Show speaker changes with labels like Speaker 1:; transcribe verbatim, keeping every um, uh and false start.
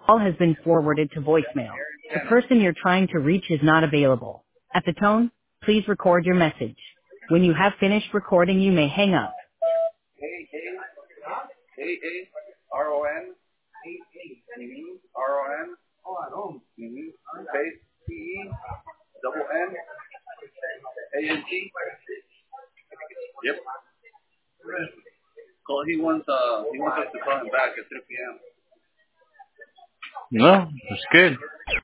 Speaker 1: Call has been forwarded to voicemail. The person you're trying to reach is not available. At the tone, please record your message. When you have finished recording, you may hang up.
Speaker 2: A A A A R O N mm-hmm. R O N mm-hmm. Space P E double N A N T. Yep. So he wants uh he wants us to call him back at three p.m.
Speaker 3: No, it's good.